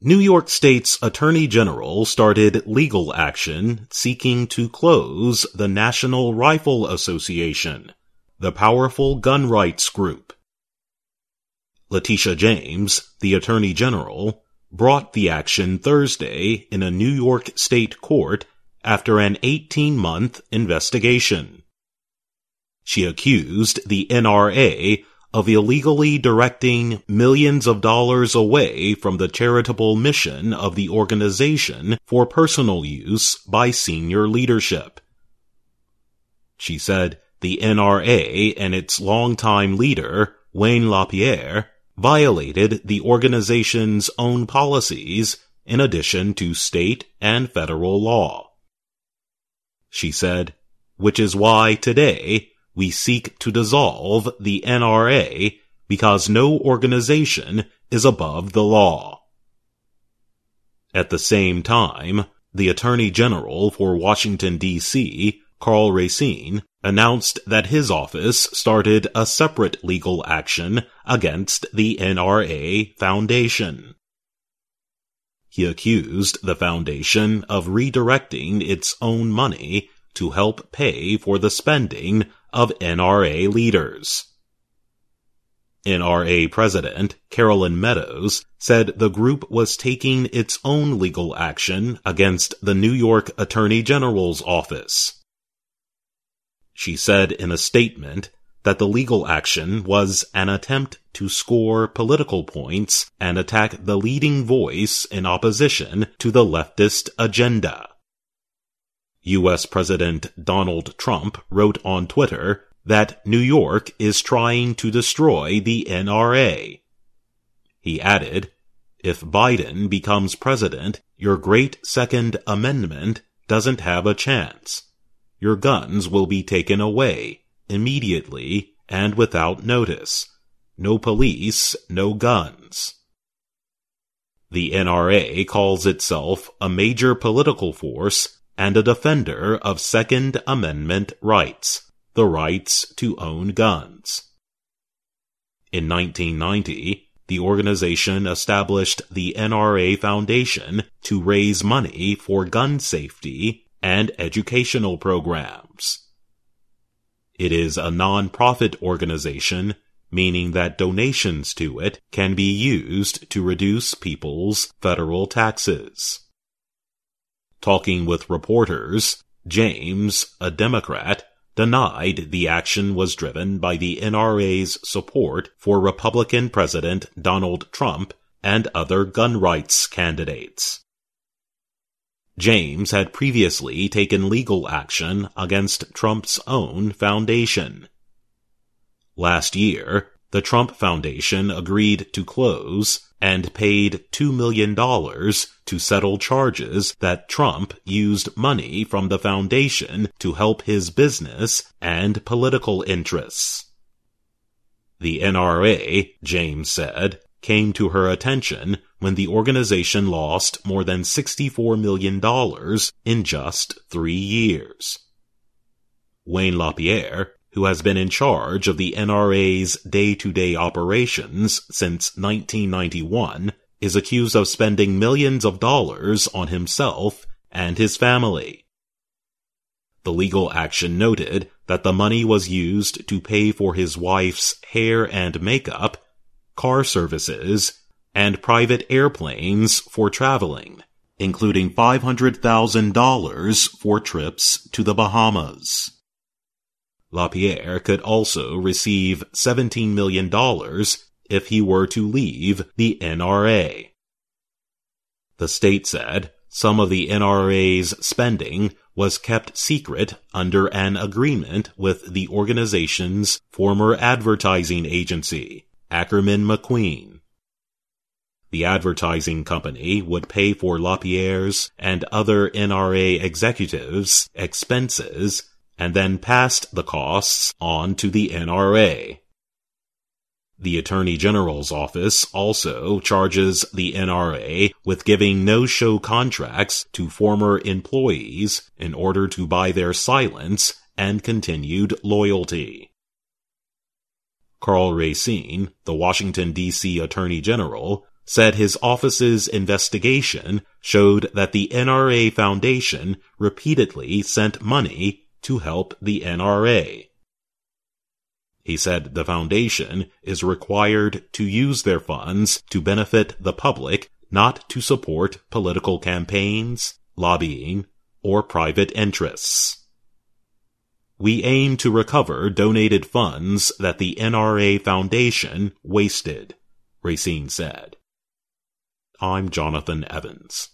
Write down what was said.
New York State's Attorney General started legal action seeking to close the National Rifle Association, the powerful gun rights group. Letitia James, the Attorney General, brought the action Thursday in a New York State court after an 18-month investigation. She accused the NRA of illegally directing millions of dollars away from the charitable mission of the organization for personal use by senior leadership. She said the NRA and its longtime leader, Wayne LaPierre, violated the organization's own policies in addition to state and federal law. She said, which is why today we seek to dissolve the NRA because no organization is above the law. At the same time, the Attorney General for Washington, D.C., Karl Racine, announced that his office started a separate legal action against the NRA Foundation. He accused the foundation of redirecting its own money to help pay for the spending of NRA leaders. NRA President Carolyn Meadows said the group was taking its own legal action against the New York Attorney General's office. She said in a statement that the legal action was an attempt to score political points and attack the leading voice in opposition to the leftist agenda. U.S. President Donald Trump wrote on Twitter that New York is trying to destroy the NRA. He added, "If Biden becomes president, your great Second Amendment doesn't have a chance. Your guns will be taken away, immediately and without notice. No police, no guns." The NRA calls itself a major political force and a defender of Second Amendment rights, the rights to own guns. In 1990, the organization established the NRA Foundation to raise money for gun safety and educational programs. It is a non-profit organization, meaning that donations to it can be used to reduce people's federal taxes. Talking with reporters, James, a Democrat, denied the action was driven by the NRA's support for Republican President Donald Trump and other gun rights candidates. James had previously taken legal action against Trump's own foundation. Last year, the Trump Foundation agreed to close and paid $2 million to settle charges that Trump used money from the foundation to help his business and political interests. The NRA, James said, came to her attention when the organization lost more than $64 million in just 3 years. Wayne LaPierre, who has been in charge of the NRA's day-to-day operations since 1991, is accused of spending millions of dollars on himself and his family. The legal action noted that the money was used to pay for his wife's hair and makeup, car services, and private airplanes for traveling, including $500,000 for trips to the Bahamas. LaPierre could also receive $17 million if he were to leave the NRA. The state said some of the NRA's spending was kept secret under an agreement with the organization's former advertising agency, Ackerman McQueen. The advertising company would pay for LaPierre's and other NRA executives' expenses and then passed the costs on to the NRA. The Attorney General's office also charges the NRA with giving no-show contracts to former employees in order to buy their silence and continued loyalty. Karl Racine, the Washington, D.C. Attorney General, said his office's investigation showed that the NRA Foundation repeatedly sent money to help the NRA. He said the foundation is required to use their funds to benefit the public, not to support political campaigns, lobbying, or private interests. We aim to recover donated funds that the NRA Foundation wasted, Racine said. I'm Jonathan Evans.